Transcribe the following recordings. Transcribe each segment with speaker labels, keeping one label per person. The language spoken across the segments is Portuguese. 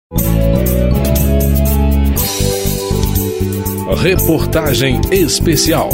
Speaker 1: Reportagem especial.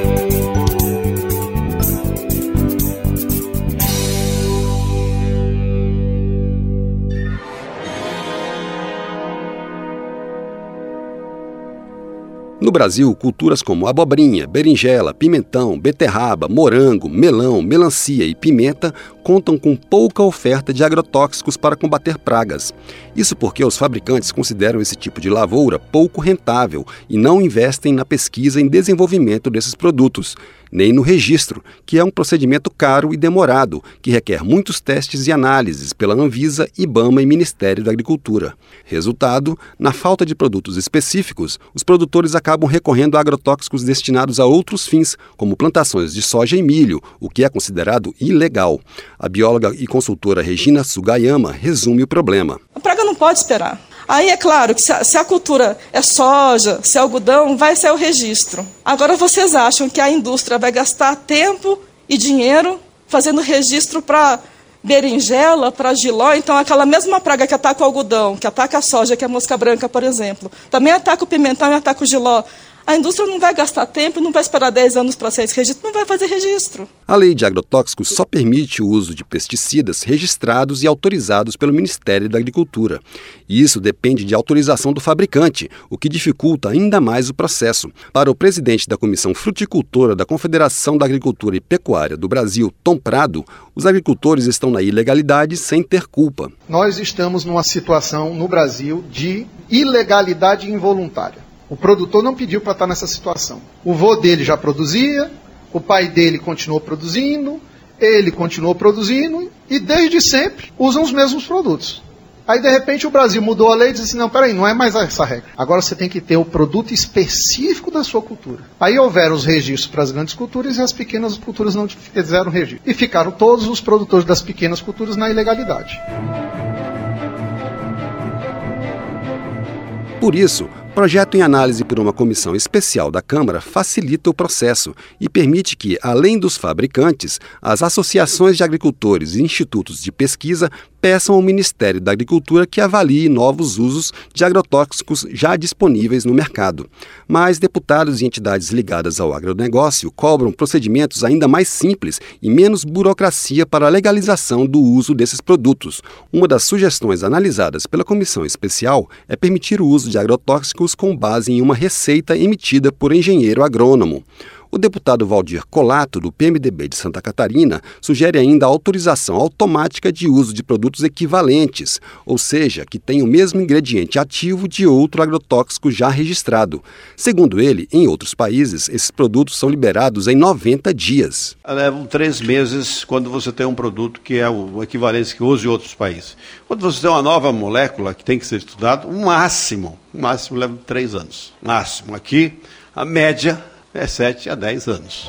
Speaker 2: No Brasil, culturas como abobrinha, berinjela, pimentão, beterraba, morango, melão, melancia e pimenta contam com pouca oferta de agrotóxicos para combater pragas. Isso porque os fabricantes consideram esse tipo de lavoura pouco rentável e não investem na pesquisa e desenvolvimento desses produtos, nem no registro, que é um procedimento caro e demorado, que requer muitos testes e análises pela Anvisa, IBAMA e Ministério da Agricultura. Resultado, na falta de produtos específicos, os produtores acabam recorrendo a agrotóxicos destinados a outros fins, como plantações de soja e milho, o que é considerado ilegal. A bióloga e consultora Regina Sugayama resume o problema.
Speaker 3: A praga não pode esperar. Aí é claro que se a cultura é soja, se é algodão, vai ser o registro. Agora vocês acham que a indústria vai gastar tempo e dinheiro fazendo registro para berinjela, para jiló? Então aquela mesma praga que ataca o algodão, que ataca a soja, que é a mosca branca, por exemplo, também ataca o pimentão e ataca o jiló. A indústria não vai gastar tempo, não vai esperar 10 anos para ser esse registro, não vai fazer registro.
Speaker 2: A lei de agrotóxicos só permite o uso de pesticidas registrados e autorizados pelo Ministério da Agricultura. E isso depende de autorização do fabricante, o que dificulta ainda mais o processo. Para o presidente da Comissão Fruticultora da Confederação da Agricultura e Pecuária do Brasil, Tom Prado, os agricultores estão na ilegalidade sem ter culpa.
Speaker 4: Nós estamos numa situação no Brasil de ilegalidade involuntária. O produtor não pediu para estar nessa situação. O vô dele já produzia, o pai dele continuou produzindo, ele continuou produzindo e desde sempre usam os mesmos produtos. Aí de repente o Brasil mudou a lei e disse assim, não, peraí, não é mais essa regra. Agora você tem que ter o produto específico da sua cultura. Aí houveram os registros para as grandes culturas e as pequenas culturas não fizeram registro. E ficaram todos os produtores das pequenas culturas na ilegalidade.
Speaker 2: Por isso, o projeto em análise por uma comissão especial da Câmara facilita o processo e permite que, além dos fabricantes, as associações de agricultores e institutos de pesquisa peçam ao Ministério da Agricultura que avalie novos usos de agrotóxicos já disponíveis no mercado. Mas deputados e entidades ligadas ao agronegócio cobram procedimentos ainda mais simples e menos burocracia para a legalização do uso desses produtos. Uma das sugestões analisadas pela comissão especial é permitir o uso de agrotóxicos com base em uma receita emitida por engenheiro agrônomo. O deputado Valdir Colato, do PMDB de Santa Catarina, sugere ainda a autorização automática de uso de produtos equivalentes, ou seja, que tenham o mesmo ingrediente ativo de outro agrotóxico já registrado. Segundo ele, em outros países, esses produtos são liberados em 90 dias.
Speaker 5: Levam 3 meses quando você tem um produto que é o equivalente que usa em outros países. Quando você tem uma nova molécula que tem que ser estudada, o máximo leva 3 anos. Máximo. Aqui, a média é 7 a 10 anos.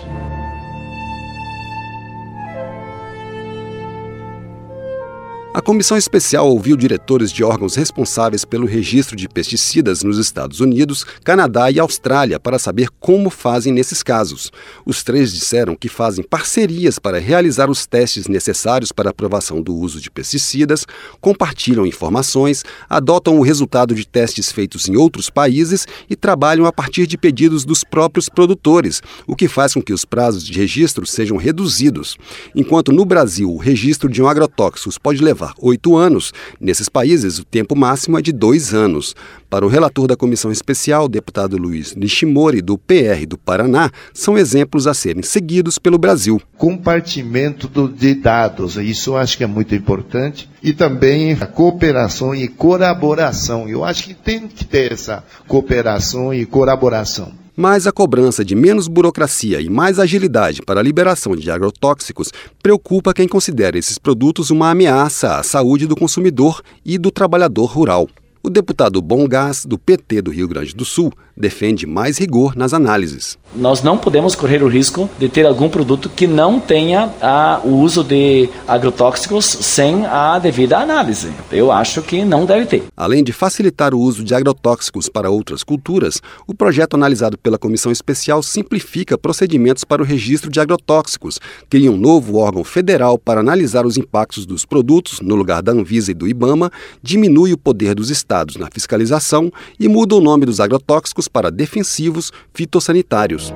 Speaker 2: A comissão especial ouviu diretores de órgãos responsáveis pelo registro de pesticidas nos Estados Unidos, Canadá e Austrália para saber como fazem nesses casos. Os 3 disseram que fazem parcerias para realizar os testes necessários para a aprovação do uso de pesticidas, compartilham informações, adotam o resultado de testes feitos em outros países e trabalham a partir de pedidos dos próprios produtores, o que faz com que os prazos de registro sejam reduzidos. Enquanto no Brasil o registro de um agrotóxico pode levar 8 anos. Nesses países, o tempo máximo é de 2 anos. Para o relator da comissão especial, o deputado Luiz Nishimori, do PR do Paraná, são exemplos a serem seguidos pelo Brasil.
Speaker 6: Compartimento de dados, isso eu acho que é muito importante. E também a cooperação e colaboração. Eu acho que tem que ter essa cooperação e colaboração.
Speaker 2: Mas a cobrança de menos burocracia e mais agilidade para a liberação de agrotóxicos preocupa quem considera esses produtos uma ameaça à saúde do consumidor e do trabalhador rural. O deputado Bom Gás, do PT do Rio Grande do Sul, defende mais rigor nas análises.
Speaker 7: Nós não podemos correr o risco de ter algum produto que não tenha o uso de agrotóxicos sem a devida análise. Eu acho que não deve ter.
Speaker 2: Além de facilitar o uso de agrotóxicos para outras culturas, o projeto analisado pela Comissão Especial simplifica procedimentos para o registro de agrotóxicos, cria um novo órgão federal para analisar os impactos dos produtos, no lugar da Anvisa e do IBAMA, diminui o poder dos estados afetados na fiscalização e muda o nome dos agrotóxicos para defensivos fitossanitários.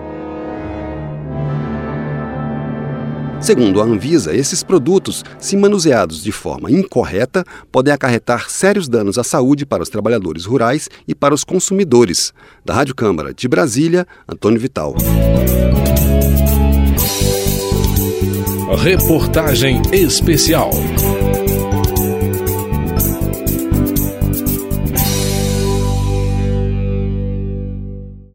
Speaker 2: Segundo a Anvisa, esses produtos, se manuseados de forma incorreta, podem acarretar sérios danos à saúde para os trabalhadores rurais e para os consumidores. Da Rádio Câmara de Brasília, Antônio Vital.
Speaker 1: Reportagem especial.